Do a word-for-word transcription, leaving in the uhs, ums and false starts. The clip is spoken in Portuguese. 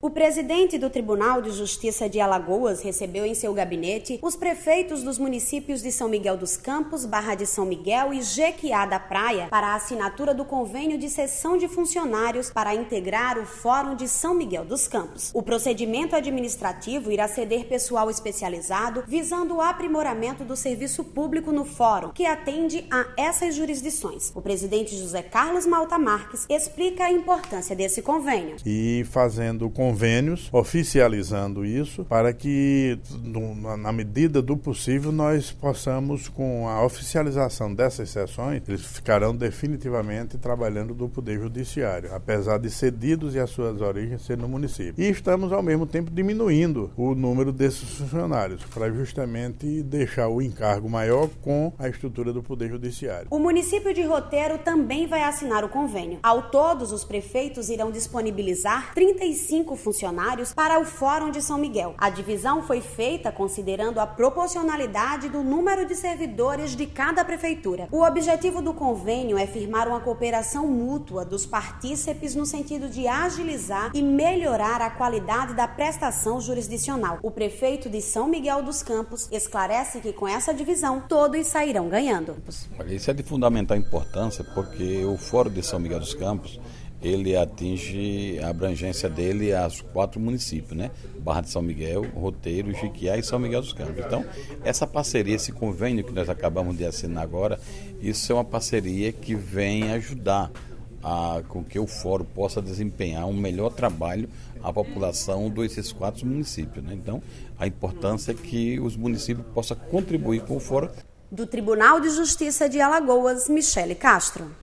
O presidente do Tribunal de Justiça de Alagoas recebeu em seu gabinete os prefeitos dos municípios de São Miguel dos Campos, Barra de São Miguel e Jequiá da Praia para a assinatura do convênio de cessão de funcionários para integrar o Fórum de São Miguel dos Campos. O procedimento administrativo irá ceder pessoal especializado visando o aprimoramento do serviço público no Fórum, que atende a essas jurisdições. O presidente José Carlos Malta Marques explica a importância desse convênio. E fazendo convênios, oficializando isso, para que, na medida do possível, nós possamos, com a oficialização dessas sessões, eles ficarão definitivamente trabalhando do Poder Judiciário, apesar de cedidos e as suas origens ser no município. E estamos, ao mesmo tempo, diminuindo o número desses funcionários, para justamente deixar o encargo maior com a estrutura do Poder Judiciário. O município de Roteiro também vai assinar o convênio. Ao todo, os prefeitos irão disponibilizar trinta e cinco funcionários para o Fórum de São Miguel. A divisão foi feita considerando a proporcionalidade do número de servidores de cada prefeitura. O objetivo do convênio é firmar uma cooperação mútua dos partícipes no sentido de agilizar e melhorar a qualidade da prestação jurisdicional. O prefeito de São Miguel dos Campos esclarece que com essa divisão todos sairão ganhando. Olha, isso é de fundamental importância porque o Fórum de São Miguel dos Campos ele atinge a abrangência dele aos quatro municípios, né? Barra de São Miguel, Roteiro, Jequiá e São Miguel dos Campos. Então, essa parceria, esse convênio que nós acabamos de assinar agora, isso é uma parceria que vem ajudar a, com que o Fórum possa desempenhar um melhor trabalho à população desses quatro municípios, né? Então, a importância é que os municípios possam contribuir com o Fórum. Do Tribunal de Justiça de Alagoas, Michele Castro.